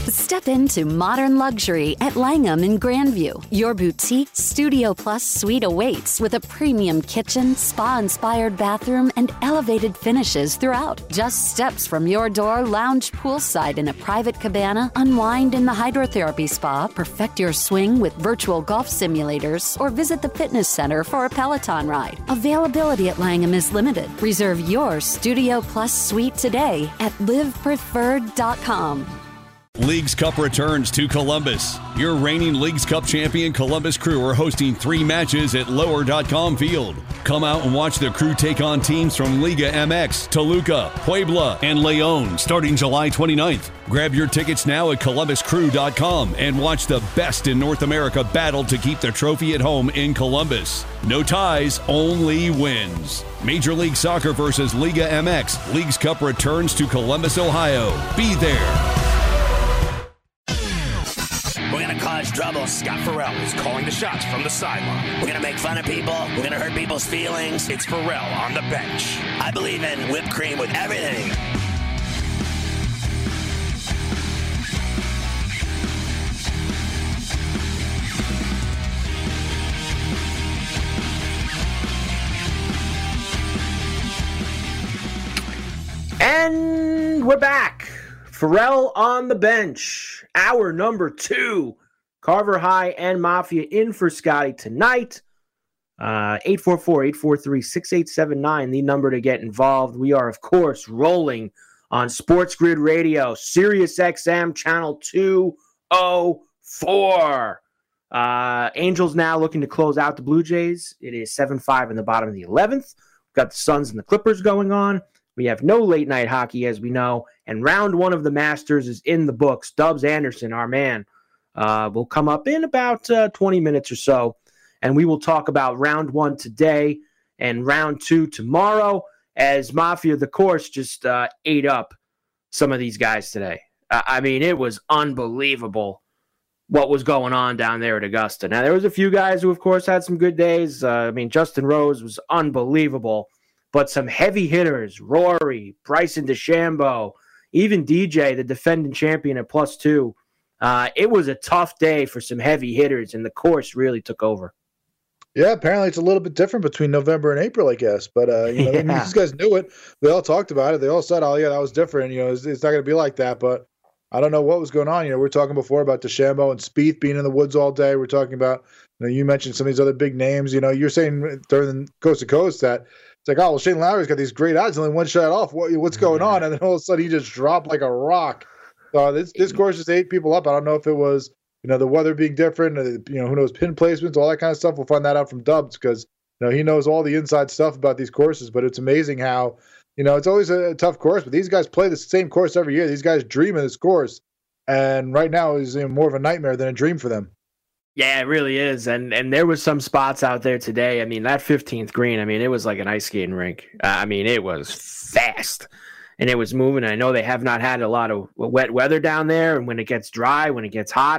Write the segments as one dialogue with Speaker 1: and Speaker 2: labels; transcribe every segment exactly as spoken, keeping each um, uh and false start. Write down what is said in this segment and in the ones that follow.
Speaker 1: Step into modern luxury at Langham in Grandview. Your boutique Studio Plus suite awaits with a premium kitchen, spa-inspired bathroom, and elevated finishes throughout. Just steps from your door, lounge poolside in a private cabana, unwind in the hydrotherapy spa, perfect your swing with virtual golf simulators, or visit the fitness center for a Peloton ride. Availability at Langham is limited. Reserve your Studio Plus suite today at live preferred dot com.
Speaker 2: Leagues Cup returns to Columbus. Your reigning Leagues Cup champion Columbus Crew are hosting three matches at lower dot com Field. Come out and watch the Crew take on teams from Liga M X, Toluca, Puebla, and León starting July twenty-ninth. Grab your tickets now at columbus crew dot com and watch the best in North America battle to keep the trophy at home in Columbus. No ties, only wins. Major League Soccer versus Liga M X. Leagues Cup returns to Columbus, Ohio. Be there.
Speaker 3: We're going to cause trouble. Scott Farrell is calling the shots from the sideline. We're going to make fun of people. We're going to hurt people's feelings. It's Farrell on the bench. I believe in whipped cream with everything.
Speaker 4: And we're back. Farrell on the bench. Hour number two. Carver High and Mafia in for Scotty tonight. Uh, eight four four, eight four three, six eight seven nine, the number to get involved. We are, of course, rolling on Sports Grid Radio, Sirius X M, channel two oh four. Uh, Angels now looking to close out the Blue Jays. It is seven five in the bottom of the eleventh. We've got the Suns and the Clippers going on. We have no late night hockey, as we know, and round one of the Masters is in the books. Dubs Anderson, our man, uh, will come up in about uh, twenty minutes or so, and we will talk about round one today and round two tomorrow, as Mafia, the course, just uh, ate up some of these guys today. Uh, I mean, it was unbelievable what was going on down there at Augusta. Now, there was a few guys who, of course, had some good days. Uh, I mean, Justin Rose was unbelievable. But some heavy hitters, Rory, Bryson DeChambeau, even D J, the defending champion at plus two. Uh, it was a tough day for some heavy hitters, and the course really took over.
Speaker 5: Yeah, apparently it's a little bit different between November and April, I guess. But uh, you know, yeah. I mean, these guys knew it. They all talked about it. They all said, "Oh, yeah, that was different." You know, it's, it's not going to be like that. But I don't know what was going on. You know, we we're talking before about DeChambeau and Spieth being in the woods all day. We're talking about, you know, you mentioned some of these other big names. You know, you're saying during Coast to Coast that it's like, oh, well, Shane Lowry's got these great odds, only one shot off. What, what's going on? And then all of a sudden he just dropped like a rock. So this this course just ate people up. I don't know if it was, you know, the weather being different, or, you know, who knows, pin placements, all that kind of stuff. We'll find that out from Dubs, because, you know, he knows all the inside stuff about these courses. But it's amazing how, you know, it's always a, a tough course, but these guys play the same course every year. These guys dream of this course. And right now is, you know, more of a nightmare than a dream for them.
Speaker 4: Yeah, it really is. And and there was some spots out there today. I mean, that fifteenth green, I mean, it was like an ice skating rink. Uh, I mean, it was fast and it was moving. I know they have not had a lot of wet weather down there. And when it gets dry, when it gets hot,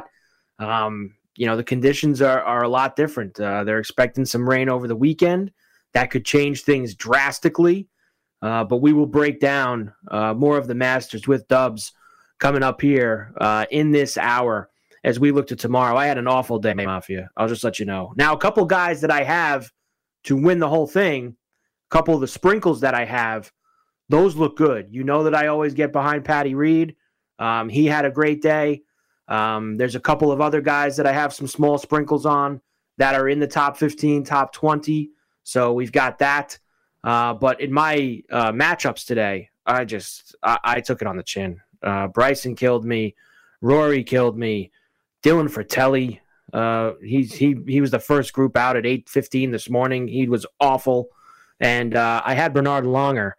Speaker 4: um, you know, the conditions are, are a lot different. Uh, they're expecting some rain over the weekend. That could change things drastically. Uh, but we will break down uh, more of the Masters with Dubs coming up here uh, in this hour. As we look to tomorrow, I had an awful day, Mafia. I'll just let you know. Now, a couple guys that I have to win the whole thing, a couple of the sprinkles that I have, those look good. You know that I always get behind Patty Reed. Um, he had a great day. Um, there's a couple of other guys that I have some small sprinkles on that are in the top fifteen, top twenty. So we've got that. Uh, but in my uh, matchups today, I just I, I took it on the chin. Uh, Bryson killed me. Rory killed me. Dylan Fratelli, uh, he's he he was the first group out at eight fifteen this morning. He was awful. And uh, I had Bernard Longer,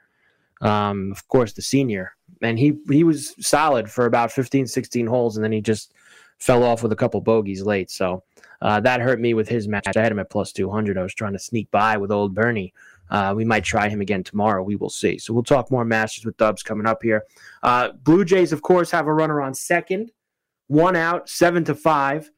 Speaker 4: um, of course, the senior. And he, he was solid for about fifteen, sixteen holes, and then he just fell off with a couple bogeys late. So uh, that hurt me with his match. I had him at plus two hundred. I was trying to sneak by with old Bernie. Uh, we might try him again tomorrow. We will see. So we'll talk more Masters with Dubs coming up here. Uh, Blue Jays, of course, have a runner on second. One out, seven to five,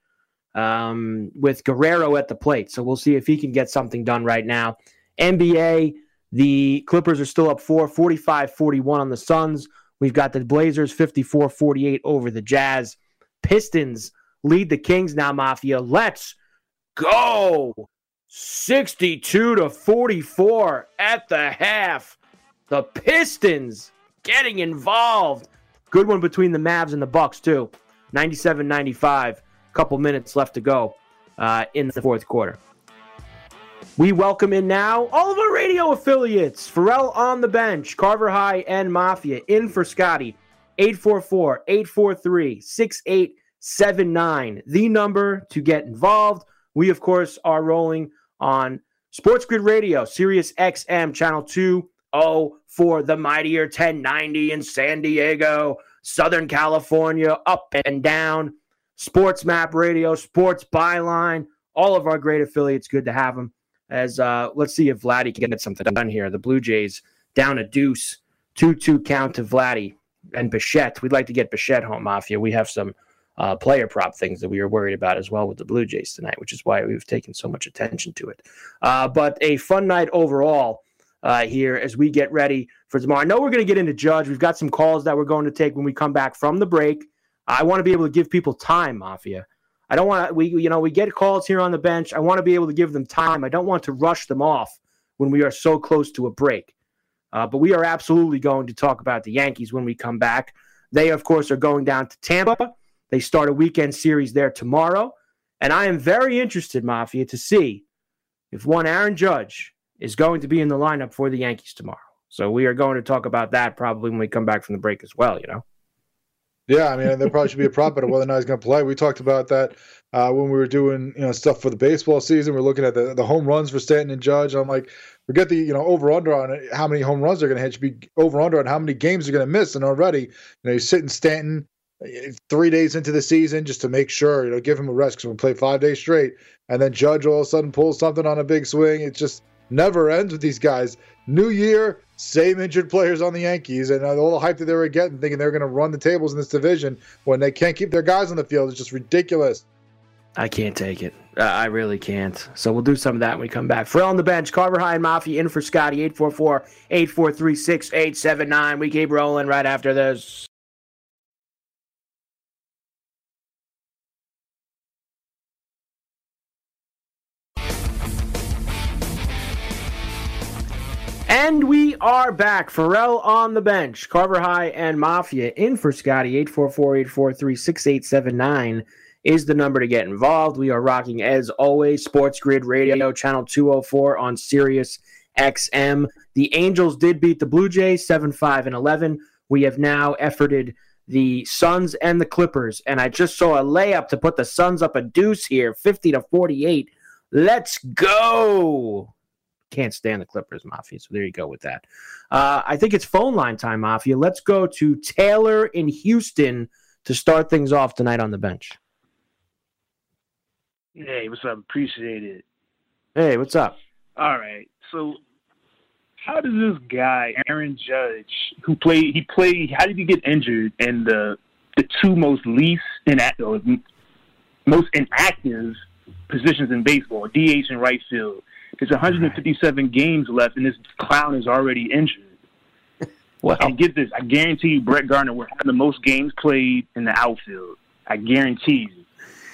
Speaker 4: um, with Guerrero at the plate. So we'll see if he can get something done right now. N B A, the Clippers are still up four, forty-five forty-one on the Suns. We've got the Blazers fifty-four forty-eight over the Jazz. Pistons lead the Kings now, Mafia. Let's go. sixty-two to forty-four at the half. The Pistons getting involved. Good one between the Mavs and the Bucks, too. ninety-seven ninety-five. Couple minutes left to go uh, in the fourth quarter. We welcome in now all of our radio affiliates. Pharrell on the bench, Carver High and Mafia in for Scotty. eight four four, eight four three, six eight seven nine. The number to get involved. We, of course, are rolling on Sports Grid Radio, Sirius X M, channel two oh four, the mightier ten ninety in San Diego, Southern California, up and down. Sports Map Radio, Sports Byline, all of our great affiliates. Good to have them. As uh, let's see if Vladdy can get something done here. The Blue Jays down a deuce, two two count to Vladdy and Bichette. We'd like to get Bichette home, Mafia. We have some uh, player prop things that we are worried about as well with the Blue Jays tonight, which is why we've taken so much attention to it. Uh, but a fun night overall uh, here as we get ready for tomorrow. I know we're going to get into Judge. We've got some calls that we're going to take when we come back from the break. I want to be able to give people time, Mafia. I don't want to, we, you know, we get calls here on the bench. I want to be able to give them time. I don't want to rush them off when we are so close to a break. Uh, but we are absolutely going to talk about the Yankees when we come back. They, of course, are going down to Tampa. They start a weekend series there tomorrow. And I am very interested, Mafia, to see if one Aaron Judge is going to be in the lineup for the Yankees tomorrow. So we are going to talk about that probably when we come back from the break as well, you know?
Speaker 5: Yeah, I mean, there probably should be a prop bet of whether or not he's going to play. We talked about that uh, when we were doing, you know, stuff for the baseball season. We're looking at the, the home runs for Stanton and Judge. I'm like, forget the, you know, over-under on it, how many home runs they're going to hit. Should be over-under on how many games they're going to miss. And already, you know, you're sitting Stanton three days into the season just to make sure, you know, give him a rest because we play five days straight. And then Judge all of a sudden pulls something on a big swing. It just never ends with these guys. New year, same injured players on the Yankees, and all the hype that they were getting, thinking they were going to run the tables in this division when they can't keep their guys on the field. It's just ridiculous.
Speaker 4: I can't take it. Uh, I really can't. So we'll do some of that when we come back. Pharrell on the bench, Carver High and Mafia in for Scotty, eight four four, eight four three, six eight seven nine. We keep rolling right after this. And we are back. Pharrell on the bench. Carver High and Mafia in for Scotty. eight four four, eight four three, six eight seven nine is the number to get involved. We are rocking, as always, Sports Grid Radio, channel two oh four on Sirius X M. The Angels did beat the Blue Jays seven five and eleven. We have now efforted the Suns and the Clippers, and I just saw a layup to put the Suns up a deuce here, fifty to forty-eight. Let's go! Can't stand the Clippers, Mafia, so there you go with that. Uh, I think it's phone line time, Mafia. Let's go to Taylor in Houston to start things off tonight on the bench.
Speaker 6: Hey, what's up? Appreciate it.
Speaker 4: Hey, what's up?
Speaker 6: All right. So how does this guy, Aaron Judge, who played, he played, how did he get injured in the the two most least inactive, most inactive positions in baseball, D H and right field? There's one hundred fifty-seven right. games left, and this clown is already injured.
Speaker 4: Well,
Speaker 6: and get this, I guarantee you Brett Gardner will have the most games played in the outfield. I guarantee you.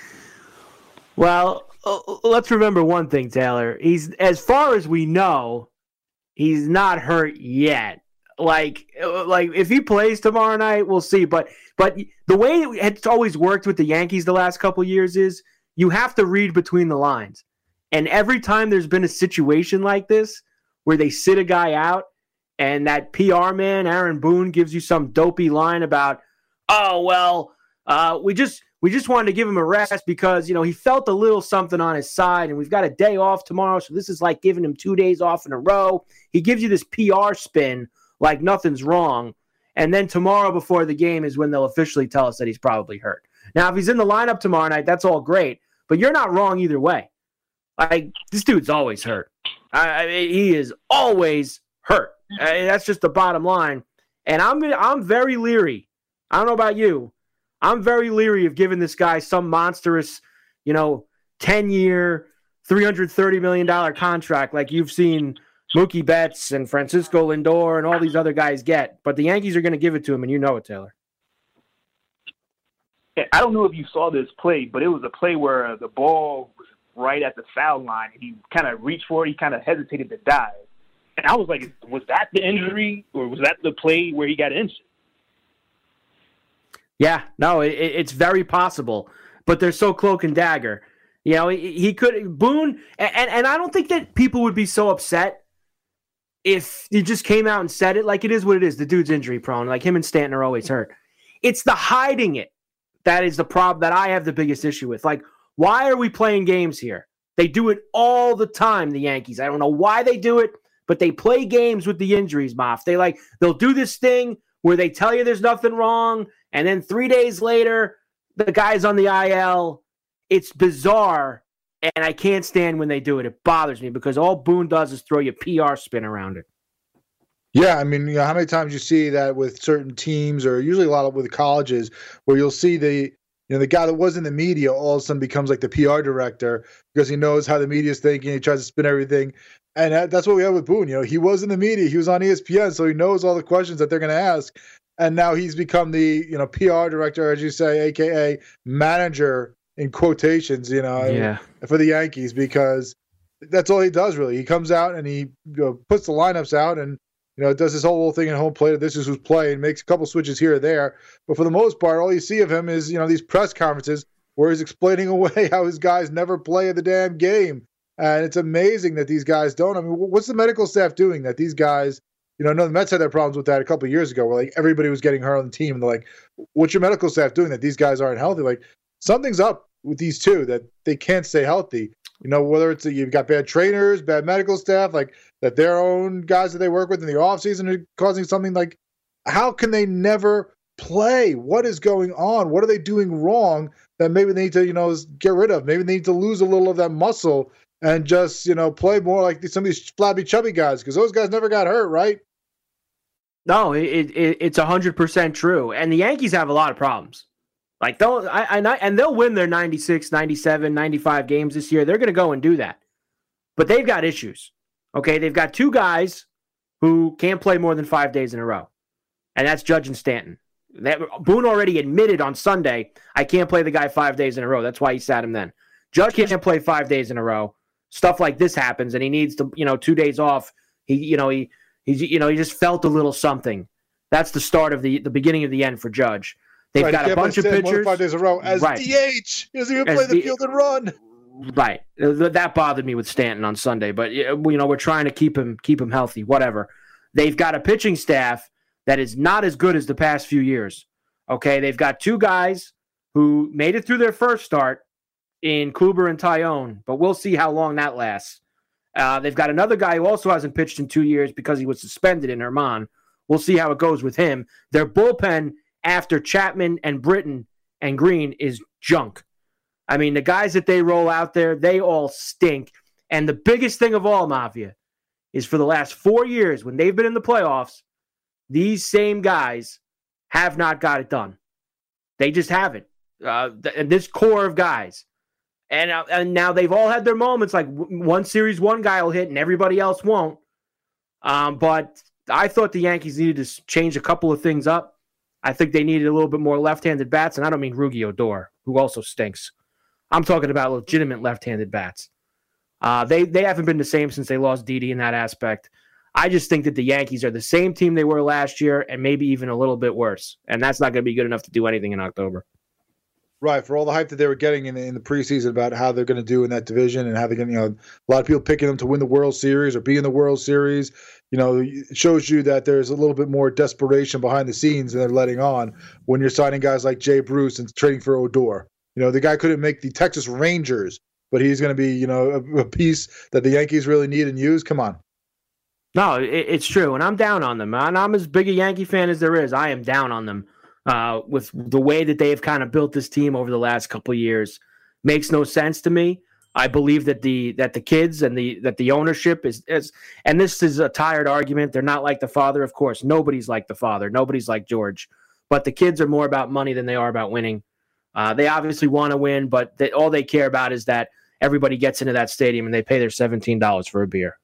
Speaker 4: Well, uh, let's remember one thing, Taylor. He's, as far as we know, he's not hurt yet. Like, like if he plays tomorrow night, we'll see. But, but the way it's always worked with the Yankees the last couple of years is you have to read between the lines. And every time there's been a situation like this where they sit a guy out and that P R man, Aaron Boone, gives you some dopey line about, oh, well, uh, we just we just wanted to give him a rest because, you know, he felt a little something on his side and we've got a day off tomorrow. So this is like giving him two days off in a row. He gives you this P R spin like nothing's wrong. And then tomorrow before the game is when they'll officially tell us that he's probably hurt. Now, if he's in the lineup tomorrow night, that's all great. But you're not wrong either way. Like, this dude's always hurt. I, I mean, he is always hurt. I mean, that's just the bottom line. And I'm I'm very leery. I don't know about you. I'm very leery of giving this guy some monstrous, you know, ten-year, three hundred thirty million dollars contract like you've seen Mookie Betts and Francisco Lindor and all these other guys get. But the Yankees are going to give it to him, and you know it, Taylor.
Speaker 6: I don't know if you saw this play, but it was a play where the ball was right at the foul line, and he kind of reached for it. He kind of hesitated to dive. And I was like, was that the injury, or was that the play where he got injured?
Speaker 4: Yeah, no, it, it's very possible. But they're so cloak and dagger. You know, he, he could – Boone – and and I don't think that people would be so upset if he just came out and said it. Like, it is what it is. The dude's injury prone. Like, him and Stanton are always hurt. It's the hiding it that is the problem that I have the biggest issue with. Like, why are we playing games here? They do it all the time, the Yankees. I don't know why they do it, but they play games with the injuries, Moff. They like – they'll do this thing where they tell you there's nothing wrong, and then three days later, the guy's on the I L. It's bizarre, and I can't stand when they do it. It bothers me because all Boone does is throw your P R spin around it.
Speaker 5: Yeah, I mean, you know, how many times you see that with certain teams, or usually a lot of with colleges, where you'll see the, you know, the guy that was in the media all of a sudden becomes like the P R director because he knows how the media's thinking. He tries to spin everything, and that, that's what we have with Boone. You know, he was in the media, he was on E S P N, so he knows all the questions that they're going to ask, and now he's become the, you know, P R director, as you say, aka manager. In quotations, you know,
Speaker 4: yeah.
Speaker 5: for the Yankees, because that's all he does, really. He comes out and he, you know, puts the lineups out and, you know, does this whole little thing at home plate. This is who's playing, makes a couple switches here or there. But for the most part, all you see of him is, you know, these press conferences where he's explaining away how his guys never play the damn game. And it's amazing that these guys don't. I mean, what's the medical staff doing that these guys, you know, I know the Mets had their problems with that a couple of years ago where, like, everybody was getting hurt on the team. And they're like, what's your medical staff doing that these guys aren't healthy? Like, something's up with these two that they can't stay healthy. You know, whether it's a, you've got bad trainers, bad medical staff, like that their own guys that they work with in the offseason are causing something. Like, how can they never play? What is going on? What are they doing wrong that maybe they need to, you know, get rid of? Maybe they need to lose a little of that muscle and just, you know, play more like some of these flabby, chubby guys, because those guys never got hurt, right?
Speaker 4: No, it, it it's one hundred percent true. And the Yankees have a lot of problems. Like, they'll, I, I, and they'll win their ninety-six, ninety-seven, ninety-five games this year. They're going to go and do that. But they've got issues. Okay, they've got two guys who can't play more than five days in a row. And that's Judge and Stanton. That, Boone already admitted on Sunday, I can't play the guy five days in a row. That's why he sat him then. Judge can't play five days in a row. Stuff like this happens, and he needs to, you know, two days off. He, you know, he, he's, you know, he just felt a little something. That's the start of the, the beginning of the end for Judge. They've
Speaker 5: right,
Speaker 4: got a bunch of pitchers.
Speaker 5: Five days in a row as
Speaker 4: right.
Speaker 5: D H. He doesn't even
Speaker 4: as
Speaker 5: play the
Speaker 4: D-
Speaker 5: field and run.
Speaker 4: Right. That bothered me with Stanton on Sunday. But, you know, we're trying to keep him keep him healthy, whatever. They've got a pitching staff that is not as good as the past few years. Okay, they've got two guys who made it through their first start in Kluber and Tyone, but we'll see how long that lasts. Uh, they've got another guy who also hasn't pitched in two years because he was suspended in Herman. We'll see how it goes with him. Their bullpen after Chapman and Britton and Green is junk. I mean, the guys that they roll out there, they all stink. And the biggest thing of all, Mafia, is for the last four years when they've been in the playoffs, these same guys have not got it done. They just haven't. Uh, th- this core of guys. And, uh, and now they've all had their moments, like w- one series, one guy will hit and everybody else won't. Um, but I thought the Yankees needed to change a couple of things up. I think they needed a little bit more left-handed bats, and I don't mean Rugi Odor, who also stinks. I'm talking about legitimate left-handed bats. Uh, they they haven't been the same since they lost Didi in that aspect. I just think that the Yankees are the same team they were last year and maybe even a little bit worse, and that's not going to be good enough to do anything in October.
Speaker 5: Right, for all the hype that they were getting in the, in the preseason about how they're going to do in that division and how they're going to, you know, a lot of people picking them to win the World Series or be in the World Series, you know, it shows you that there's a little bit more desperation behind the scenes than they're letting on when you're signing guys like Jay Bruce and trading for Odor. You know, the guy couldn't make the Texas Rangers, but he's going to be, you know, a, a piece that the Yankees really need and use. Come on.
Speaker 4: No, it, it's true, and I'm down on them. And I'm as big a Yankee fan as there is. I am down on them. Uh, with the way that they've kind of built this team over the last couple of years, makes no sense to me. I believe that the that the kids and the that the ownership is, is and this is a tired argument. They're not like the father, of course. Nobody's like the father. Nobody's like George. But the kids are more about money than they are about winning. Uh, they obviously want to win, but they, all they care about is that everybody gets into that stadium and they pay their seventeen dollars for a beer.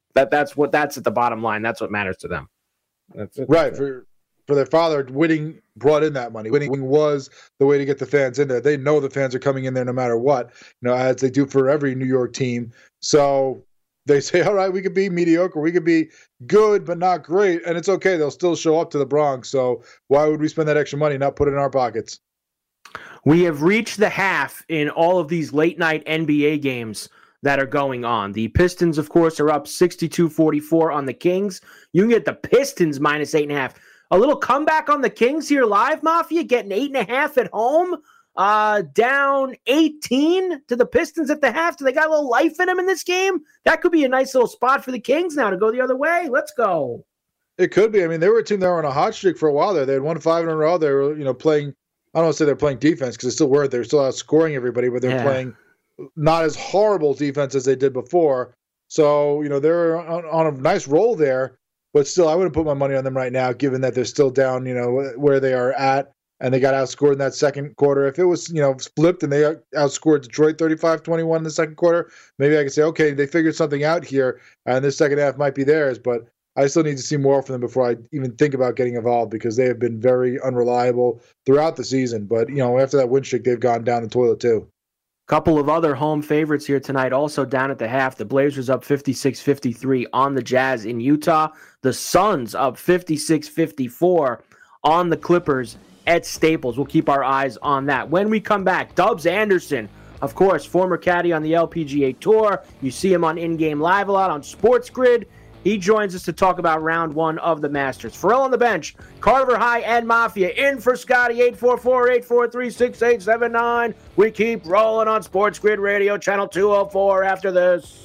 Speaker 4: That that's what that's at the bottom line. That's what matters to them. That's it.
Speaker 5: Right. For for their father, winning brought in that money. Winning was the way to get the fans in there. They know the fans are coming in there no matter what, you know, as they do for every New York team. So they say, all right, we could be mediocre, we could be good, but not great, and it's okay. They'll still show up to the Bronx. So why would we spend that extra money and not put it in our pockets?
Speaker 4: We have reached the half in all of these late night N B A games that are going on. The Pistons, of course, are up sixty-two forty-four on the Kings. You can get the Pistons minus eight and a half. A little comeback on the Kings here live, Mafia, getting eight and a half at home. Uh, down eighteen to the Pistons at the half. Do they got a little life in them in this game? That could be a nice little spot for the Kings now to go the other way. Let's go.
Speaker 5: It could be. I mean, they were a team that were on a hot streak for a while there. They had won five in a row. They were, you know, playing, I don't want to say they're playing defense because they still were. They were still outscoring everybody, but they're yeah. playing not as horrible defense as they did before. So, you know, they're on, on a nice roll there, but still, I wouldn't put my money on them right now, given that they're still down, you know, where they are at, and they got outscored in that second quarter. If it was, you know, flipped and they outscored Detroit thirty-five twenty-one in the second quarter, maybe I could say, okay, they figured something out here, and this second half might be theirs, but I still need to see more from them before I even think about getting involved because they have been very unreliable throughout the season. But, you know, after that win streak, they've gone down the toilet too.
Speaker 4: Couple of other home favorites here tonight, also down at the half. The Blazers up fifty-six fifty-three on the Jazz in Utah. The Suns up fifty-six fifty-four on the Clippers at Staples. We'll keep our eyes on that. When we come back, Dubs Anderson, of course, former caddy on the L P G A Tour. You see him on In-Game Live a lot on Sports Grid. He joins us to talk about round one of the Masters. Pharrell on the bench, Carver High and Mafia in for Scotty, eight four four, eight four three, six eight seven nine. We keep rolling on Sports Grid Radio, channel two oh four after this.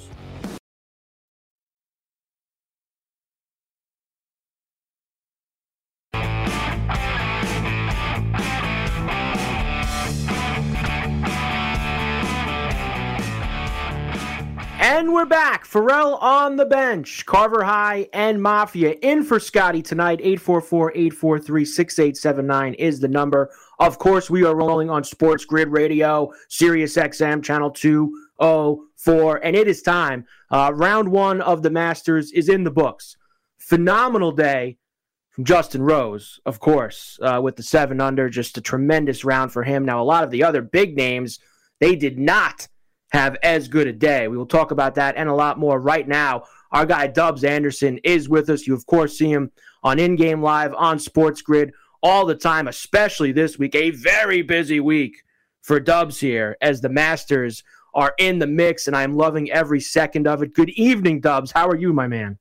Speaker 4: And we're back. Pharrell on the bench. Carver High and Mafia in for Scotty tonight. eight four four, eight four three, six eight seven nine is the number. Of course, we are rolling on Sports Grid Radio, Sirius X M, channel two oh four. And it is time. Uh, round one of the Masters is in the books. Phenomenal day from Justin Rose, of course, uh, with the seven under. Just a tremendous round for him. Now, a lot of the other big names, they did not have as good a day. We will talk about that and a lot more right now. Our guy Dubs Anderson is with us. You, of course, see him on In-Game Live, on Sports Grid all the time, especially this week. A very busy week for Dubs here as the Masters are in the mix, and I'm loving every second of it. Good evening, Dubs. How are you, my man?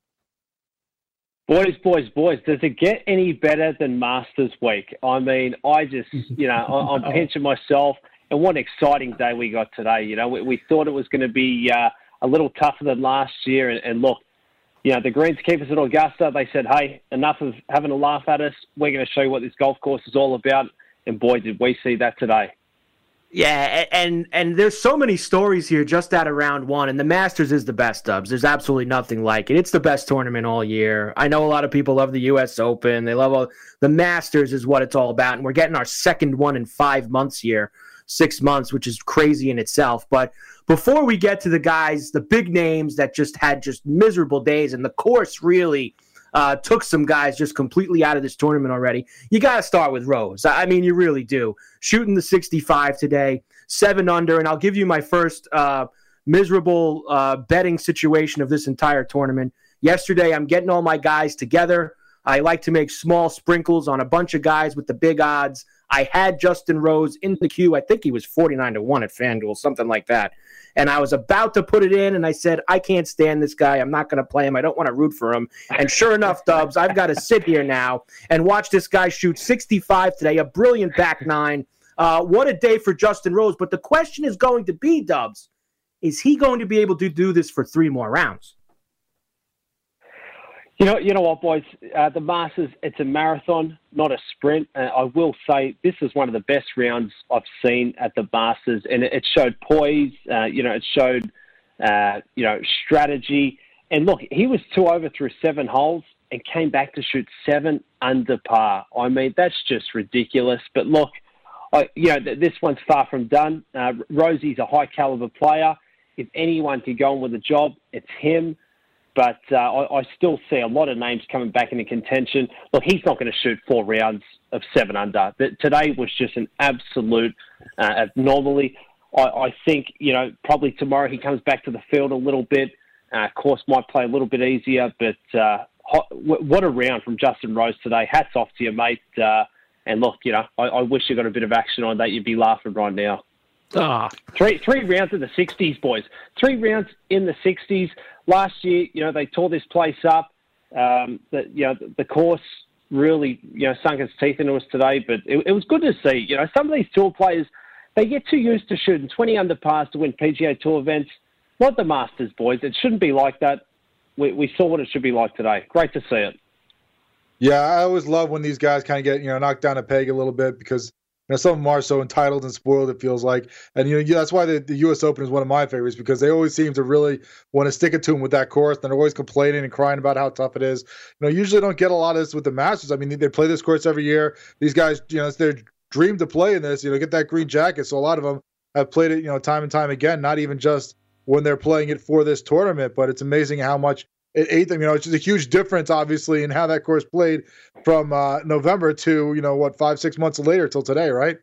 Speaker 7: Boys, boys, boys, does it get any better than Masters Week? I mean, I just, you know, I, I'm pinching myself. And what an exciting day we got today. You know, we, we thought it was going to be uh, a little tougher than last year. And, and look, you know, the greenskeepers at Augusta, they said, hey, enough of having a laugh at us. We're going to show you what this golf course is all about. And boy, did we see that today.
Speaker 4: Yeah, and and there's so many stories here just out of round one, and the Masters is the best, Dubs. There's absolutely nothing like it. It's the best tournament all year. I know a lot of people love the U S Open. They love all, the Masters is what it's all about, and we're getting our second one in five months here, six months, which is crazy in itself. But before we get to the guys, the big names that just had just miserable days, and the course really Uh, took some guys just completely out of this tournament already. You got to start with Rose. I mean, you really do. Shooting the sixty-five today, seven under, and I'll give you my first uh, miserable uh, betting situation of this entire tournament. Yesterday, I'm getting all my guys together. I like to make small sprinkles on a bunch of guys with the big odds. I had Justin Rose in the queue. I think he was forty-nine to one at FanDuel, something like that. And I was about to put it in, and I said, I can't stand this guy. I'm not going to play him. I don't want to root for him. And sure enough, Dubs, I've got to sit here now and watch this guy shoot sixty-five today, a brilliant back nine. Uh, what a day for Justin Rose. But the question is going to be, Dubs, is he going to be able to do this for three more rounds?
Speaker 7: You know, you know what, boys? Uh, the Masters, it's a marathon, not a sprint. Uh, I will say this is one of the best rounds I've seen at the Masters, and it, it showed poise. Uh, you know, it showed, uh, you know, strategy. And look, he was two over through seven holes and came back to shoot seven under par. I mean, that's just ridiculous. But look, I, you know, th- this one's far from done. Uh, Rosie's a high caliber player. If anyone can go on with a job, it's him. but uh, I, I still see a lot of names coming back into contention. Look, he's not going to shoot four rounds of seven under. Today was just an absolute uh, anomaly. I, I think, you know, probably tomorrow he comes back to the field a little bit. Uh, course might play a little bit easier, but uh, hot, what a round from Justin Rose today. Hats off to you, mate. Uh, and look, you know, I, I wish you got a bit of action on that. You'd be laughing right now.
Speaker 4: Oh.
Speaker 7: Three three rounds in the sixties, boys. Three rounds in the sixties. Last year, you know, they tore this place up. Um, the, you know, the, the course really, you know, sunk its teeth into us today. But it, it was good to see. You know, some of these tour players, they get too used to shooting twenty under pars to win P G A Tour events. Not the Masters, boys. It shouldn't be like that. We, we saw what it should be like today. Great to see it.
Speaker 5: Yeah, I always love when these guys kind of get, you know, knocked down a peg a little bit because, you know, some of them are so entitled and spoiled, it feels like. And, you know, that's why the, the U S Open is one of my favorites, because they always seem to really want to stick it to them with that course. And they're always complaining and crying about how tough it is. You know, usually don't get a lot of this with the Masters. I mean, they, they play this course every year. These guys, you know, it's their dream to play in this, you know, get that green jacket. So a lot of them have played it, you know, time and time again, not even just when they're playing it for this tournament. But it's amazing how much it ate them. You know, it's just a huge difference, obviously, in how that course played from uh, November to, you know, what, five, six months later till today, right?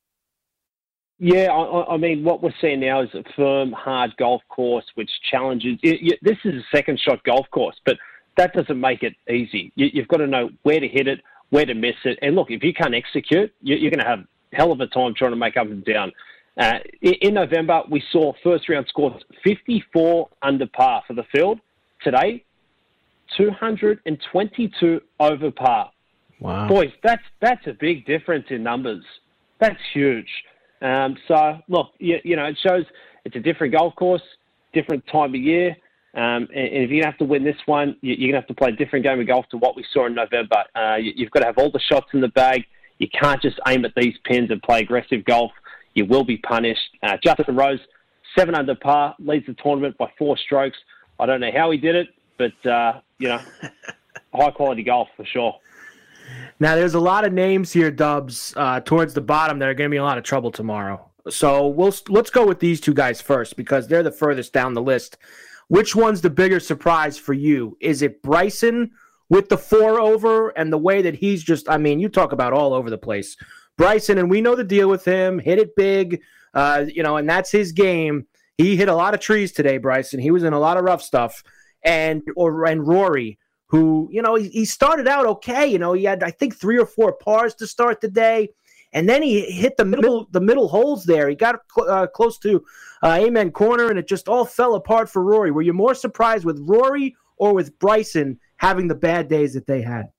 Speaker 7: Yeah, I, I mean, what we're seeing now is a firm, hard golf course which challenges. You, you, this is a second shot golf course, but that doesn't make it easy. You, you've got to know where to hit it, where to miss it. And look, if you can't execute, you, you're going to have a hell of a time trying to make up and down. Uh, in, in November, we saw first round scores fifty-four under par for the field. Today, two hundred twenty-two over par.
Speaker 4: Wow.
Speaker 7: Boys, that's that's a big difference in numbers. That's huge. Um, so, look, you, you know, it shows it's a different golf course, different time of year. Um, and, and if you have to win this one, you, you're going to have to play a different game of golf to what we saw in November. Uh, you, you've got to have all the shots in the bag. You can't just aim at these pins and play aggressive golf. You will be punished. Uh, Justin Rose, seven under par, leads the tournament by four strokes. I don't know how he did it, but, uh, you know, high-quality golf for sure.
Speaker 4: Now, there's a lot of names here, Dubs, uh, towards the bottom that are going to be in a lot of trouble tomorrow. So we'll let's go with these two guys first because they're the furthest down the list. Which one's the bigger surprise for you? Is it Bryson with the four over and the way that he's just, I mean, you talk about all over the place. Bryson, and we know the deal with him, hit it big, uh, you know, and that's his game. He hit a lot of trees today, Bryson. He was in a lot of rough stuff. And or and Rory, who, you know, he, he started out okay. You know, he had, I think, three or four pars to start the day. And then he hit the middle the middle holes there. He got cl- uh, close to uh, Amen Corner, and it just all fell apart for Rory. Were you more surprised with Rory or with Bryson having the bad days that they had?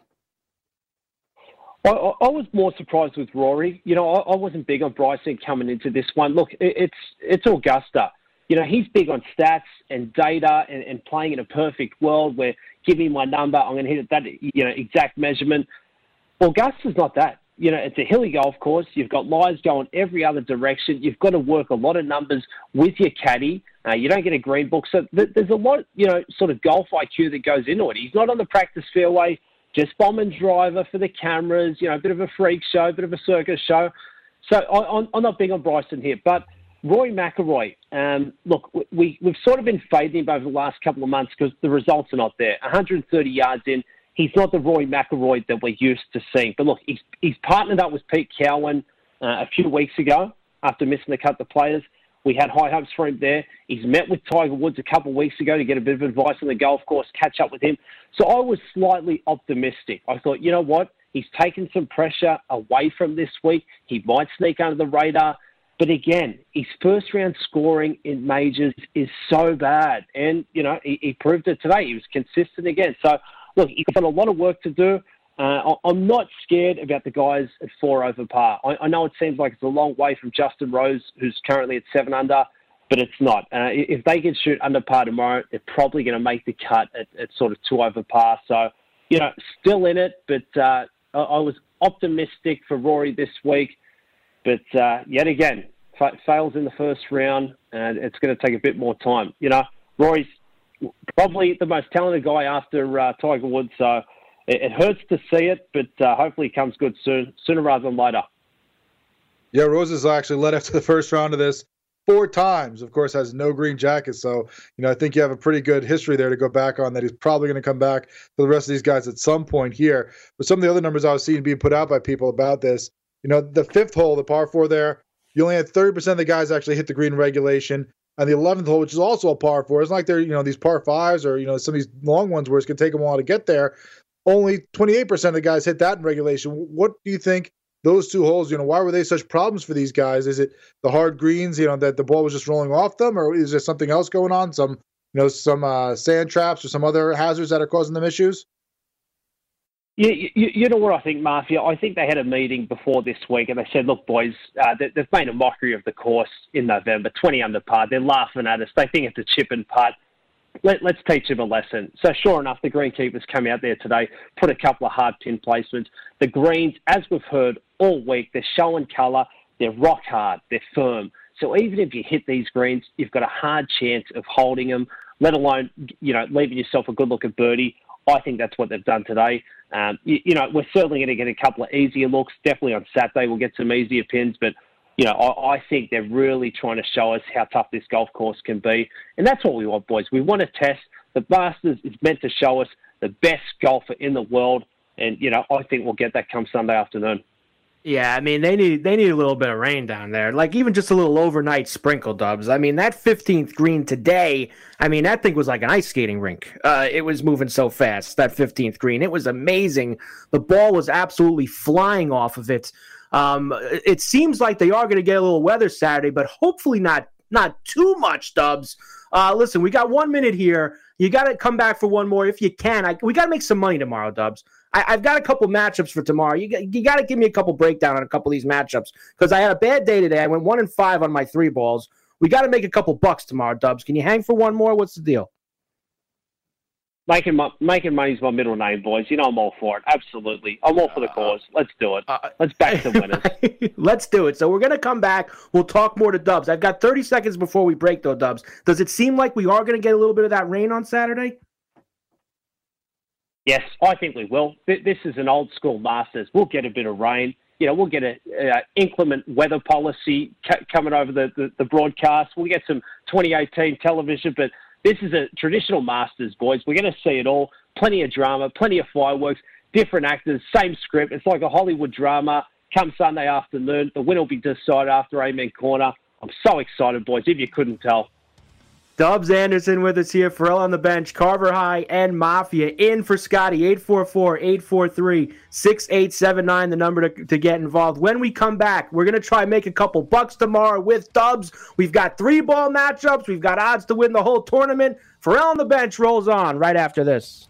Speaker 7: I, I was more surprised with Rory. You know, I, I wasn't big on Bryson coming into this one. Look, it, it's it's Augusta. You know, he's big on stats and data and, and playing in a perfect world where give me my number, I'm going to hit it that, you know, exact measurement. Augusta's not that. You know, it's a hilly golf course. You've got lies going every other direction. You've got to work a lot of numbers with your caddy. Uh, you don't get a green book. So th- there's a lot, you know, sort of golf I Q that goes into it. He's not on the practice fairway, just bomb and driver for the cameras, you know, a bit of a freak show, a bit of a circus show. So I, I'm not big on Bryson here, but Rory McIlroy, um, look, we, we've sort of been fading him over the last couple of months because the results are not there. one hundred thirty yards in, he's not the Rory McIlroy that we're used to seeing. But look, he's, he's partnered up with Pete Cowan uh, a few weeks ago after missing the cut the players. We had high hopes for him there. He's met with Tiger Woods a couple of weeks ago to get a bit of advice on the golf course, catch up with him. So I was slightly optimistic. I thought, you know what? He's taken some pressure away from this week. He might sneak under the radar. But again, his first round scoring in majors is so bad. And, you know, he, he proved it today. He was consistent again. So, look, he's got a lot of work to do. Uh, I'm not scared about the guys at four over par. I, I know it seems like it's a long way from Justin Rose, who's currently at seven under, but it's not. Uh, if they can shoot under par tomorrow, they're probably going to make the cut at, at sort of two over par. So, you know, still in it, but uh, I, I was optimistic for Rory this week. But uh, yet again, fa- fails in the first round, and it's going to take a bit more time. You know, Rory's probably the most talented guy after uh, Tiger Woods, so it, it hurts to see it, but uh, hopefully it comes good soon, sooner rather than later.
Speaker 5: Yeah, Roses actually led up to the first round of this four times, of course, has no green jackets. So, you know, I think you have a pretty good history there to go back on that he's probably going to come back for the rest of these guys at some point here. But some of the other numbers I was seeing being put out by people about this, you know, the fifth hole, the par four there, you only had thirty percent of the guys actually hit the green regulation. And the eleventh hole, which is also a par four, it's not like they're, you know, these par fives or, you know, some of these long ones where it's going to take them a while to get there. Only twenty-eight percent of the guys hit that in regulation. What do you think those two holes, you know, why were they such problems for these guys? Is it the hard greens, you know, that the ball was just rolling off them, or is there something else going on? Some, you know, some uh, sand traps or some other hazards that are causing them issues?
Speaker 7: You, you, you know what I think, Mafia? I think they had a meeting before this week and they said, look, boys, uh, they, they've made a mockery of the course in November, twenty under par. They're laughing at us. They think it's a chip and putt. Let, let's teach them a lesson. So sure enough, the greenkeepers come out there today, put a couple of hard pin placements. The greens, as we've heard all week, they're showing colour. They're rock hard. They're firm. So even if you hit these greens, you've got a hard chance of holding them, let alone, you know, leaving yourself a good look at birdie. I think that's what they've done today. Um, you, you know, we're certainly going to get a couple of easier looks. Definitely on Saturday we'll get some easier pins, but you know, I, I think they're really trying to show us how tough this golf course can be. And that's what we want, boys. We want to test. The Masters is meant to show us the best golfer in the world. And, you know, I think we'll get that come Sunday afternoon.
Speaker 4: Yeah, I mean, they need they need a little bit of rain down there. Like, even just a little overnight sprinkle, Dubs. I mean, that fifteenth green today, I mean, that thing was like an ice skating rink. Uh, it was moving so fast, that fifteenth green. It was amazing. The ball was absolutely flying off of it. Um, it seems like they are going to get a little weather Saturday, but hopefully not not too much, Dubs. Uh, listen, we got one minute here. You got to come back for one more if you can. I, we got to make some money tomorrow, Dubs. I, I've got a couple matchups for tomorrow. You, you got to give me a couple breakdown on a couple of these matchups because I had a bad day today. I went one and five on my three balls. We got to make a couple bucks tomorrow, Dubs. Can you hang for one more? What's the deal?
Speaker 7: Making making money's my middle name, boys. You know I'm all for it. Absolutely. I'm all for the cause. Let's do it. Uh, Let's back some winners.
Speaker 4: Let's do it. So we're going to come back. We'll talk more to Dubs. I've got thirty seconds before we break, though, Dubs. Does it seem like we are going to get a little bit of that rain on Saturday?
Speaker 7: Yes, I think we will. This is an old-school Masters. We'll get a bit of rain. You know, we'll get an uh, inclement weather policy c- coming over the, the, the broadcast. We'll get some twenty eighteen television, but this is a traditional Masters, boys. We're going to see it all. Plenty of drama, plenty of fireworks, different actors, same script. It's like a Hollywood drama. Come Sunday afternoon, the winner will be decided after Amen Corner. I'm so excited, boys, if you couldn't tell.
Speaker 4: Dubs Anderson with us here. Pharrell on the bench. Carver High and Mafia in for Scotty. eight four four, eight four three, six eight seven nine, the number to, to get involved. When we come back, we're going to try and make a couple bucks tomorrow with Dubs. We've got three ball matchups. We've got odds to win the whole tournament. Pharrell on the bench rolls on right after this.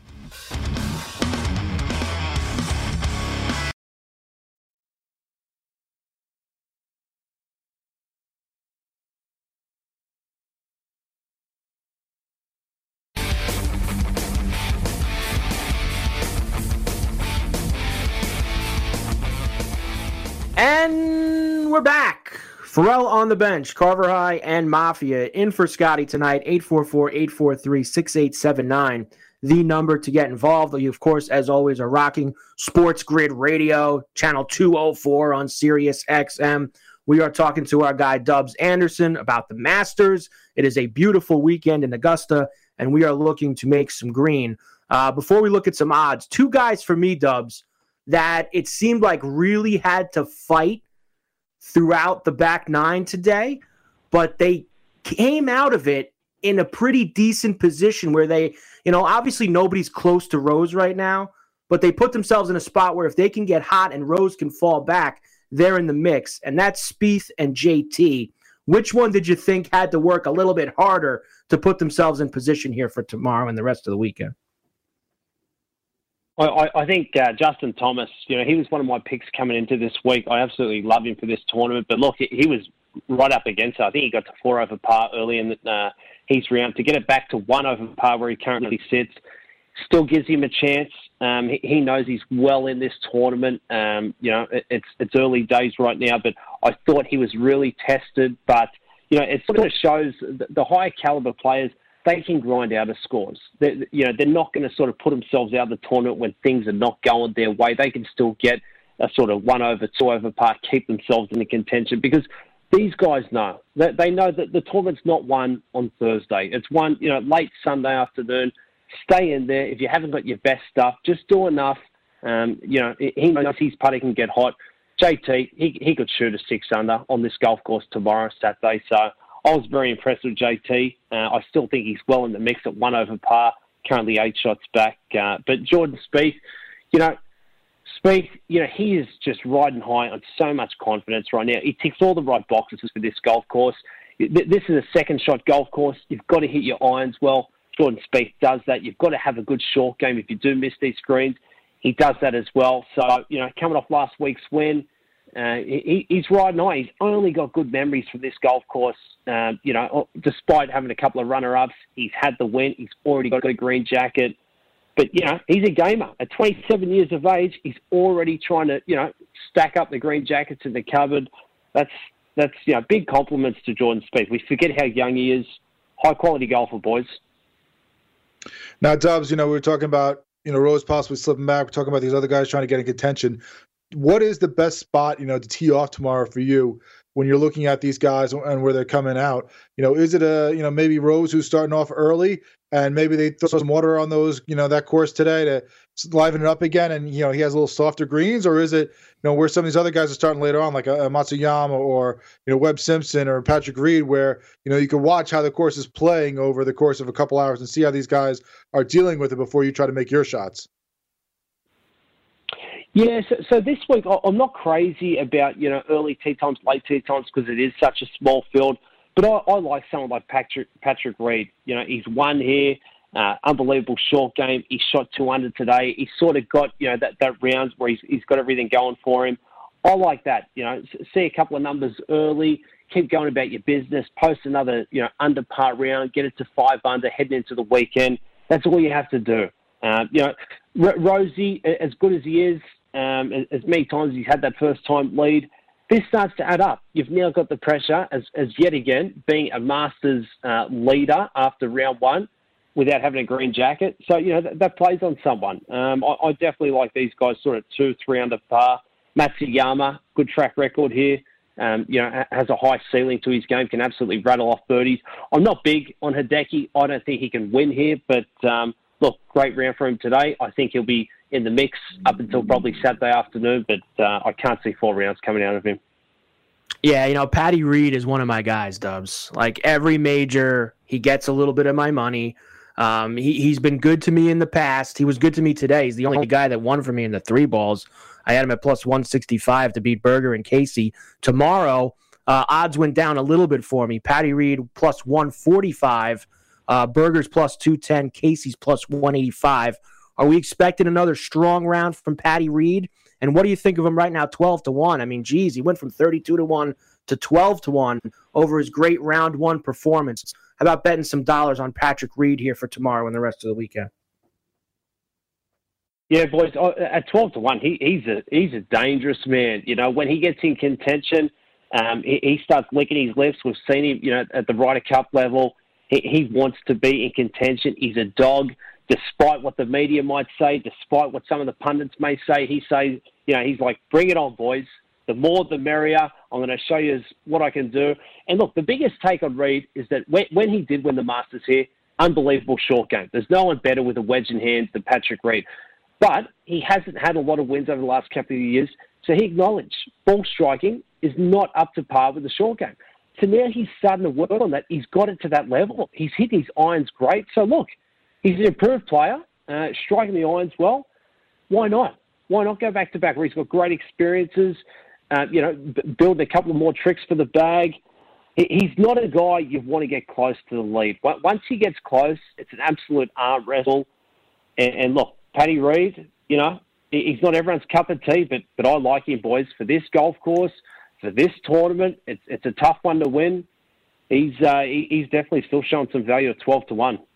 Speaker 4: And we're back. Pharrell on the bench, Carver High and Mafia in for Scotty tonight. eight four four, eight four three, six eight seven nine, the number to get involved. You, of course, as always, are rocking Sports Grid Radio, channel two oh four on Sirius X M. We are talking to our guy Dubs Anderson about the Masters. It is a beautiful weekend in Augusta, and we are looking to make some green. Uh, before we look at some odds, two guys for me, Dubs, that it seemed like really had to fight throughout the back nine today, but they came out of it in a pretty decent position where they, you know, obviously nobody's close to Rose right now, but they put themselves in a spot where if they can get hot and Rose can fall back, they're in the mix, and that's Spieth and J T. Which one did you think had to work a little bit harder to put themselves in position here for tomorrow and the rest of the weekend?
Speaker 7: I, I think uh, Justin Thomas, you know, he was one of my picks coming into this week. I absolutely love him for this tournament. But look, he, he was right up against it. I think he got to four over par early in the, uh, his round. To get it back to one over par where he currently sits still gives him a chance. Um, he, he knows he's well in this tournament. Um, you know, it, it's it's early days right now, but I thought he was really tested. But, you know, it sort of shows the, the higher caliber players, they can grind out of scores. They're, you know, they're not going to sort of put themselves out of the tournament when things are not going their way. They can still get a sort of one over, two over par, keep themselves in the contention because these guys know. They, they know that the tournament's not won on Thursday. It's won, you know, late Sunday afternoon. Stay in there. If you haven't got your best stuff, just do enough. Um, you know, he knows his putting can get hot. J T, he he could shoot a six under on this golf course tomorrow, Saturday. So I was very impressed with J T. Uh, I still think he's well in the mix at one over par, currently eight shots back. Uh, but Jordan Spieth, you know, Spieth, you know, he is just riding high on so much confidence right now. He ticks all the right boxes for this golf course. This is a second shot golf course. You've got to hit your irons well. Jordan Spieth does that. You've got to have a good short game if you do miss these screens. He does that as well. So, you know, coming off last week's win, uh, he, he's riding high. He's only got good memories from this golf course. Um, you know, despite having a couple of runner-ups, he's had the win. He's already got a green jacket. But, you know, he's a gamer. At twenty-seven years of age, he's already trying to, you know, stack up the green jackets in the cupboard. That's, that's you know, big compliments to Jordan Spieth. We forget how young he is. High-quality golfer, boys.
Speaker 5: Now, Dubs, you know, we were talking about, you know, Rose possibly slipping back. We're talking about these other guys trying to get in contention. What is the best spot, you know, to tee off tomorrow for you when you're looking at these guys and where they're coming out? You know, is it a, you know, maybe Rose who's starting off early and maybe they throw some water on those, you know, that course today to liven it up again and, you know, he has a little softer greens? Or is it, you know, where some of these other guys are starting later on, like a, a Matsuyama or, you know, Webb Simpson or Patrick Reed, where, you know, you can watch how the course is playing over the course of a couple hours and see how these guys are dealing with it before you try to make your shots?
Speaker 7: Yeah, so, so this week I'm not crazy about, you know, early tee times, late tee times because it is such a small field. But I, I like someone like Patrick Patrick Reed. You know, he's won here, uh, unbelievable short game. He shot two under today. He sort of got, you know, that, that round where he's, he's got everything going for him. I like that. You know, see a couple of numbers early, keep going about your business, post another, you know, under par round, get it to five under, heading into the weekend. That's all you have to do. Uh, you know, R- Rosie, as good as he is, Um, as, as many times as he's had that first-time lead, this starts to add up. You've now got the pressure as, as yet again, being a Masters uh, leader after round one without having a green jacket. So, you know, that, that plays on someone. Um, I, I definitely like these guys sort of two, three under par. Matsuyama, good track record here. Um, you know, has a high ceiling to his game, can absolutely rattle off birdies. I'm not big on Hideki. I don't think he can win here, but um, look, great round for him today. I think he'll be in the mix up until probably Saturday afternoon, but uh, I can't see four rounds coming out of him.
Speaker 4: Yeah, you know, Patty Reed is one of my guys, Dubs. Like every major, he gets a little bit of my money. Um, he, he's been good to me in the past. He was good to me today. He's the only guy that won for me in the three balls. I had him at plus one sixty-five to beat Berger and Casey. Tomorrow, uh, odds went down a little bit for me. Patty Reed plus one forty-five, uh, Berger's plus two ten, Casey's plus one eighty-five. Are we expecting another strong round from Patty Reed? And what do you think of him right now, twelve to one? I mean, geez, he went from thirty-two to one to twelve to one over his great round one performance. How about betting some dollars on Patrick Reed here for tomorrow and the rest of the weekend?
Speaker 7: Yeah, boys, at twelve to one, he, he's a he's a dangerous man. You know, when he gets in contention, um, he, he starts licking his lips. We've seen him, you know, at the Ryder Cup level. He, he wants to be in contention. He's a dog. Despite what the media might say, despite what some of the pundits may say, he says, you know, he's like, bring it on, boys. The more, the merrier. I'm going to show you what I can do. And look, the biggest take on Reed is that when, when he did win the Masters here, unbelievable short game. There's no one better with a wedge in hand than Patrick Reed. But he hasn't had a lot of wins over the last couple of years, so he acknowledged ball striking is not up to par with the short game. So now he's starting to work on that. He's got it to that level. He's hit his irons great. So look, he's an improved player, uh, striking the irons well. Why not? Why not go back to back where he's got great experiences, uh, you know, b- build a couple more tricks for the bag. He, he's not a guy you want to get close to the lead. Once he gets close, it's an absolute arm wrestle. And, and look, Patty Reed, you know, he's not everyone's cup of tea, but but I like him, boys. For this golf course, for this tournament, it's it's a tough one to win. He's uh, he, he's definitely still showing some value at twelve to one.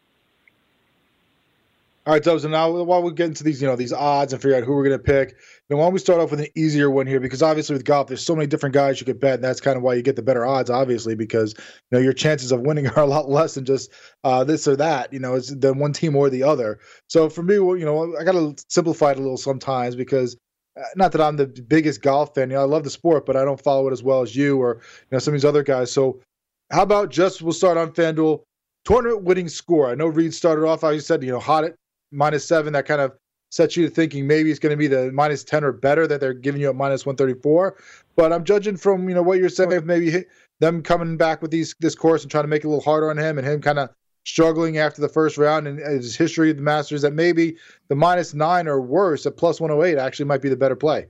Speaker 5: All right, Dubs, and now while we get into these, you know, these odds and figure out who we're going to pick, you know, why don't we start off with an easier one here? Because obviously with golf, there's so many different guys you could bet, and that's kind of why you get the better odds, obviously, because, you know, your chances of winning are a lot less than just uh, this or that, you know, it's than one team or the other. So for me, well, you know, I got to simplify it a little sometimes because not that I'm the biggest golf fan. You know, I love the sport, but I don't follow it as well as you or you know some of these other guys. So how about just we'll start on FanDuel tournament winning score. I know Reed started off, how you said, you know, hot at minus seven. That kind of sets you to thinking maybe it's going to be the minus ten or better that they're giving you at minus one thirty-four. But I'm judging from, you know, what you're saying, if maybe them coming back with these this course and trying to make it a little harder on him and him kind of struggling after the first round and his history of the Masters, that maybe the minus nine or worse at plus one oh eight actually might be the better play.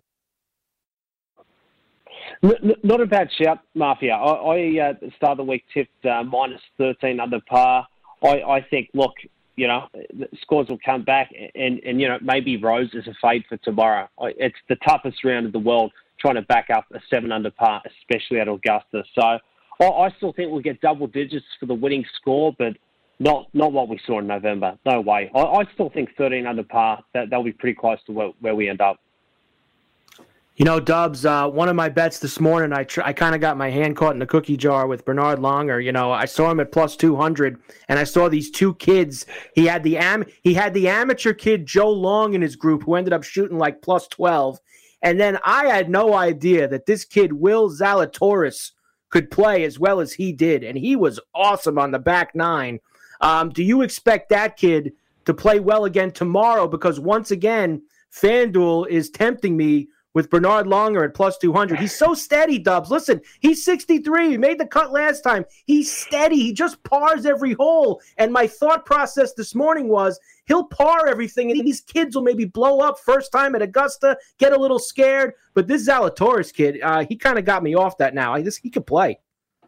Speaker 7: Not a bad shout, Mafia. I, I uh, start of the week tipped uh, minus thirteen under par. I, I think, look, you know, the scores will come back and, and, you know, maybe Rose is a fade for tomorrow. It's the toughest round of the world trying to back up a seven under par, especially at Augusta. So I, I still think we'll get double digits for the winning score, but not not what we saw in November. No way. I, I still think thirteen under par, that, that'll be pretty close to where, where we end up.
Speaker 4: You know, Dubs, uh, one of my bets this morning, I tr- I kind of got my hand caught in the cookie jar with Bernard Langer. You know, I saw him at plus two hundred, and I saw these two kids. He had the am he had the amateur kid Joe Long in his group who ended up shooting like plus twelve. And then I had no idea that this kid, Will Zalatoris, could play as well as he did, and he was awesome on the back nine. Um, do you expect that kid to play well again tomorrow? Because once again, FanDuel is tempting me with Bernard Langer at plus two hundred. He's so steady, Dubs. Listen, he's sixty-three. He made the cut last time. He's steady. He just pars every hole. And my thought process this morning was he'll par everything, and these kids will maybe blow up first time at Augusta, get a little scared. But this Zalatoris kid, uh, he kind of got me off that now. I just he could play.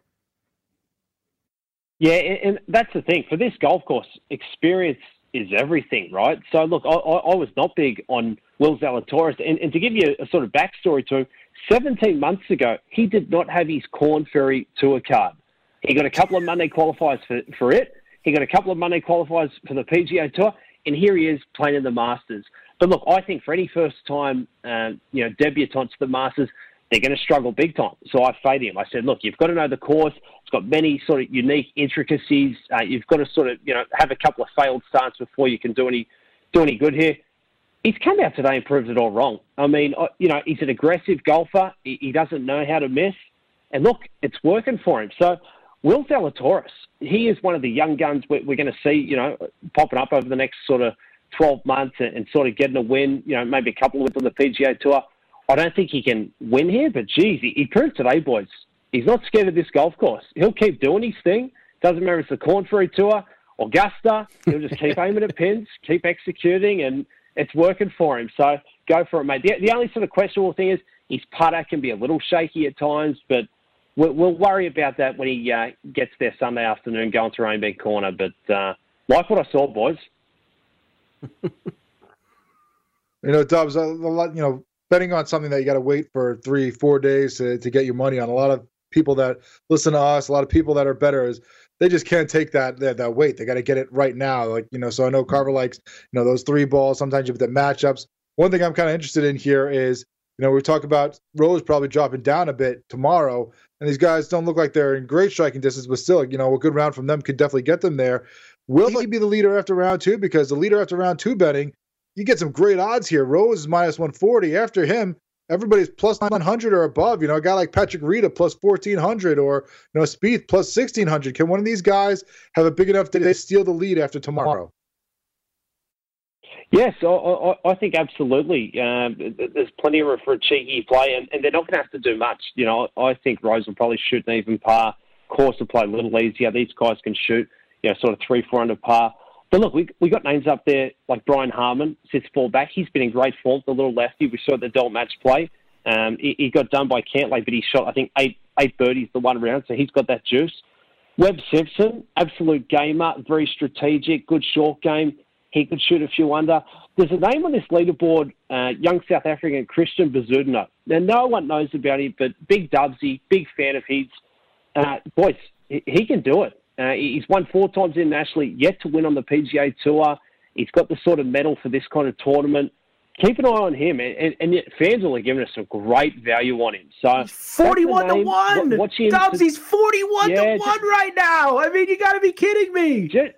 Speaker 7: Yeah, and that's the thing. For this golf course, experience is everything, right? So, look, I, I was not big on Will Zalatoris. And, and to give you a, a sort of backstory to him, seventeen months ago, he did not have his Korn Ferry Tour card. He got a couple of Monday qualifiers for, for it. He got a couple of Monday qualifiers for the P G A Tour. And here he is playing in the Masters. But, look, I think for any first-time um, you know, debutants to the Masters, they're going to struggle big time. So I faded him. I said, look, you've got to know the course. It's got many sort of unique intricacies. Uh, you've got to sort of, you know, have a couple of failed starts before you can do any do any good here. He's come out today and proved it all wrong. I mean, you know, he's an aggressive golfer. He, he doesn't know how to miss. And look, it's working for him. So Will Zalatoris, he is one of the young guns we're, we're going to see, you know, popping up over the next sort of twelve months and, and sort of getting a win, you know, maybe a couple of wins on the P G A Tour. I don't think he can win here, but geez, he, he proved today, boys. He's not scared of this golf course. He'll keep doing his thing. Doesn't matter if it's the Korn Ferry Tour, Augusta. He'll just keep aiming at pins, keep executing, and it's working for him. So go for it, mate. The, the only sort of questionable thing is his putter can be a little shaky at times, but we'll, we'll worry about that when he uh, gets there Sunday afternoon going through Rainbed Corner. But uh, like what I saw, boys.
Speaker 5: You know, Dubs, a lot, you know, betting on something that you got to wait for three, four days to, to get your money on. A lot of people that listen to us, a lot of people that are better, is they just can't take that that, that wait. They got to get it right now. Like, you know, so I know Carver likes, you know, those three balls. Sometimes you have the matchups. One thing I'm kind of interested in here is, you know, we talk about Rose probably dropping down a bit tomorrow, and these guys don't look like they're in great striking distance, but still, you know, a good round from them could definitely get them there. Will he be the leader after round two? Because the leader after round two betting, you get some great odds here. Rose is minus one forty. After him, everybody's plus nine hundred or above. You know, a guy like Patrick Rita plus fourteen hundred, or, you know, Spieth plus sixteen hundred. Can one of these guys have a big enough day to steal the lead after tomorrow?
Speaker 7: Yes, I, I, I think absolutely. Um, there's plenty of room for a cheeky play, and, and they're not going to have to do much. You know, I think Rose will probably shoot an even par. Course will play a little easier. These guys can shoot, you know, sort of three, four under par. But look, we we got names up there like Brian Harman, sits ball back. He's been in great form, the little lefty. We saw the Dell match play. Um, he, he got done by Cantlay, but he shot, I think, eight eight birdies the one round, so he's got that juice. Webb Simpson, absolute gamer, very strategic, good short game. He could shoot a few under. There's a name on this leaderboard, uh, young South African Christian Bezudno. Now, no one knows about him, but big Dubsy, big fan of his. Uh, boys, he, he can do it. Uh, he's won four times internationally, yet to win on the P G A Tour. He's got the sort of medal for this kind of tournament. Keep an eye on him, and, and, and yet fans are giving us some great value on him. So
Speaker 4: forty-one to one.
Speaker 7: Watch him.
Speaker 4: Dubs, he's forty-one
Speaker 7: yeah,
Speaker 4: to one right now. I mean, you got to be kidding me.
Speaker 7: Just,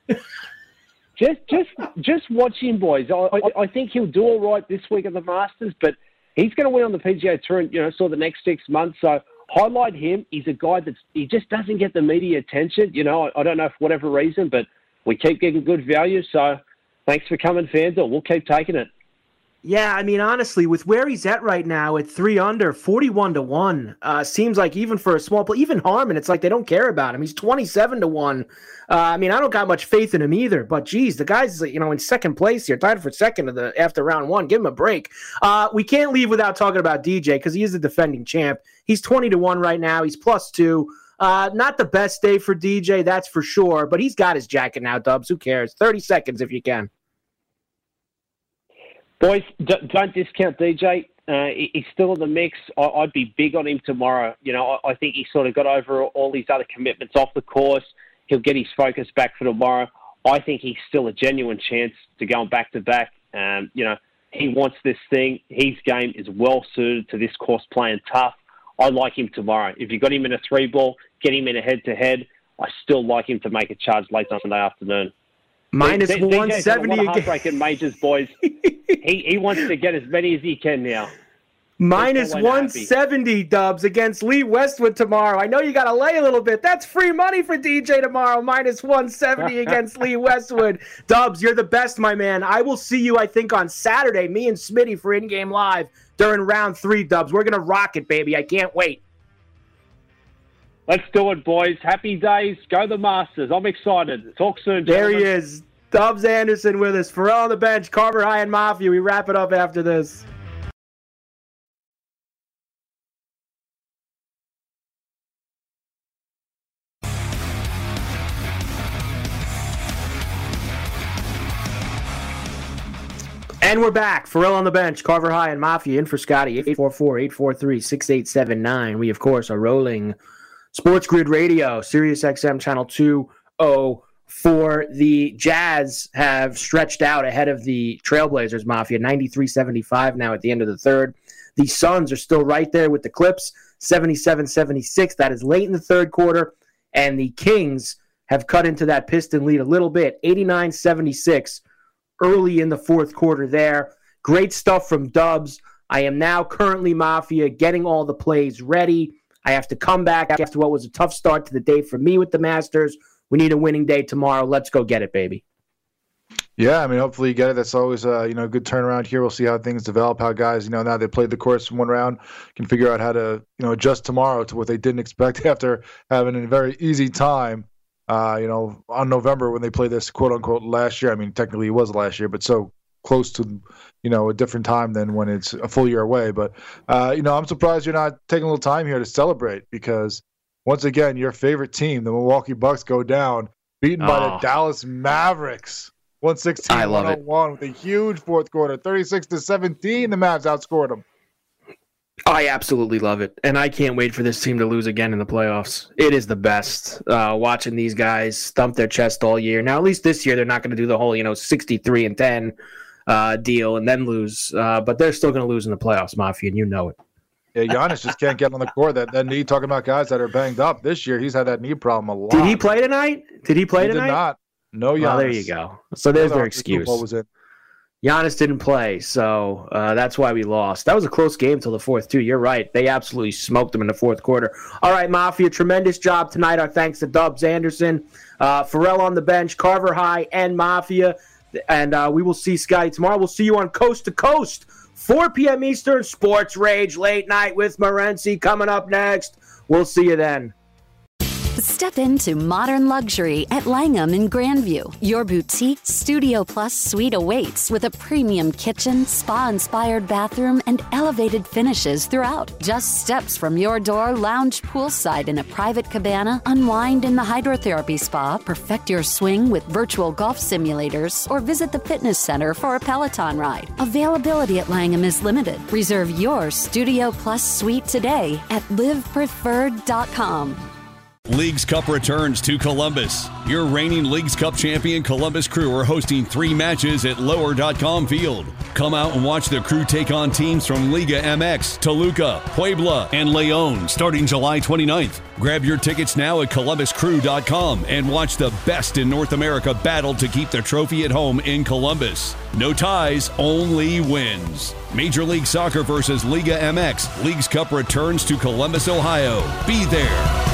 Speaker 7: just, just, just watch him, boys. I, I, I think he'll do all right this week at the Masters, but he's going to win on the P G A Tour, and, you know, so the next six months. So highlight him. He's a guy that's he just doesn't get the media attention. You know, I, I don't know for whatever reason, but we keep getting good value. So thanks for coming, FanDuel. We'll keep taking it.
Speaker 4: Yeah, I mean, honestly, with where he's at right now at three under, forty-one to one, uh, seems like even for a small play, even Harman, it's like they don't care about him. He's twenty-seven to one. Uh, I mean, I don't got much faith in him either, but geez, the guy's, you know, in second place here, tied for second of the after round one. Give him a break. Uh, we can't leave without talking about D J because he is the defending champ. He's twenty to one right now. He's plus two. Uh, not the best day for D J, that's for sure, but he's got his jacket now, Dubs. Who cares? thirty seconds if you can.
Speaker 7: Boys, don't discount D J. Uh, he's still in the mix. I'd be big on him tomorrow. You know, I think he sort of got over all these other commitments off the course. He'll get his focus back for tomorrow. I think he's still a genuine chance to go back to back. Um, you know, he wants this thing. His game is well suited to this course, playing tough. I like him tomorrow. If you got him in a three ball, get him in a head to head. I still like him to make a charge late on Sunday afternoon.
Speaker 4: Minus D- one seventy
Speaker 7: again. Heartbreaking majors, boys. he he wants to get as many as he can now.
Speaker 4: Minus one seventy, Dubs, against Lee Westwood tomorrow. I know you got to lay a little bit. That's free money for D J tomorrow. Minus one seventy against Lee Westwood. Dubs, you're the best, my man. I will see you, I think, on Saturday, me and Smitty for In-Game Live during round three, Dubs. We're going to rock it, baby. I can't wait.
Speaker 7: Let's do it, boys. Happy days. Go the Masters. I'm excited. Talk soon,
Speaker 4: There
Speaker 7: gentlemen.
Speaker 4: he is. Dubs Anderson with us. Pharrell on the bench. Carver High and Mafia. We wrap it up after this. And we're back. Pharrell on the bench. Carver High and Mafia in for Scotty. eight four four, eight four three, six eight seven nine. We, of course, are rolling Sports Grid Radio, Sirius X M Channel two oh four. The Jazz have stretched out ahead of the Trailblazers, Mafia, ninety-three seventy-five now at the end of the third. The Suns are still right there with the Clips, seventy-seven seventy-six. That is late in the third quarter. And the Kings have cut into that Piston lead a little bit, eighty-nine seventy-six early in the fourth quarter there. Great stuff from Dubs. I am now currently, Mafia, getting all the plays ready. I have to come back after what was a tough start to the day for me with the Masters. We need a winning day tomorrow. Let's go get it, baby.
Speaker 5: Yeah, I mean, hopefully you get it. That's always uh, you know, a good turnaround here. We'll see how things develop, how guys, you know, now they played the course in one round, can figure out how to, you know, adjust tomorrow to what they didn't expect after having a very easy time, uh, you know, on November when they played this quote-unquote last year. I mean, technically it was last year, but so close to, you know, a different time than when it's a full year away. But, uh, you know, I'm surprised you're not taking a little time here to celebrate because, once again, your favorite team, the Milwaukee Bucks, go down, beaten oh. by the Dallas Mavericks. one sixteen to one oh one with a huge fourth quarter. thirty-six to seventeen, the Mavs outscored them.
Speaker 4: I absolutely love it, and I can't wait for this team to lose again in the playoffs. It is the best, uh, watching these guys thump their chest all year. Now, at least this year, they're not going to do the whole, you know, sixty-three and ten uh, deal and then lose, uh, but they're still going to lose in the playoffs, Mafia, and you know it.
Speaker 5: Yeah, Giannis just can't get on the court. That, that knee, talking about guys that are banged up. This year, he's had that knee problem a lot.
Speaker 4: Did he play tonight? Did he play
Speaker 5: he
Speaker 4: tonight?
Speaker 5: He did not. No, Giannis.
Speaker 4: Well, there you go. So there's their excuse.
Speaker 5: Was in.
Speaker 4: Giannis didn't play, so uh, that's why we lost. That was a close game till the fourth, too. You're right. They absolutely smoked them in the fourth quarter. All right, Mafia, tremendous job tonight. Our thanks to Dubs Anderson, uh, Pharrell on the bench, Carver High, and Mafia. And uh, we will see Scotty tomorrow. We'll see you on Coast to Coast, four p.m. Eastern, Sports Rage, late night with Morency coming up next. We'll see you then.
Speaker 1: Step into modern luxury at Langham in Grandview. Your boutique Studio Plus suite awaits with a premium kitchen, spa-inspired bathroom, and elevated finishes throughout. Just steps from your door, lounge poolside in a private cabana, unwind in the hydrotherapy spa, perfect your swing with virtual golf simulators, or visit the fitness center for a Peloton ride. Availability at Langham is limited. Reserve your Studio Plus suite today at live preferred dot com.
Speaker 2: Leagues Cup returns to Columbus. Your reigning Leagues Cup champion Columbus Crew are hosting three matches at lower dot com Field. Come out and watch the Crew take on teams from Liga M X, Toluca, Puebla, and León starting July twenty-ninth. Grab your tickets now at columbus crew dot com and watch the best in North America battle to keep the trophy at home in Columbus. No ties, only wins. Major League Soccer versus Liga M X. Leagues Cup returns to Columbus, Ohio. Be there.